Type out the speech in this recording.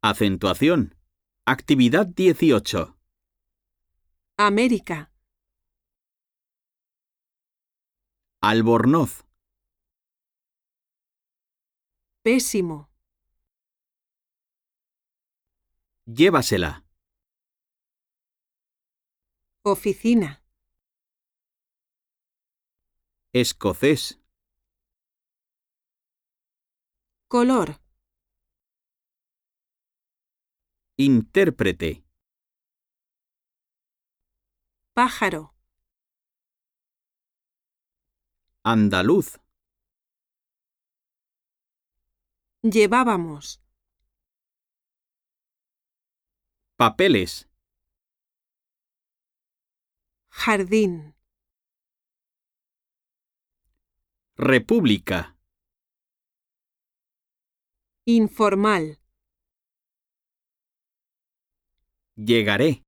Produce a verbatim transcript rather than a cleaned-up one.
Acentuación. Actividad dieciocho. América, Albornoz. pésimo, Llévasela. oficina, Escocés. color, Intérprete. pájaro, Andaluz. llevábamos, Papeles. jardín, República. informal. Llegaré.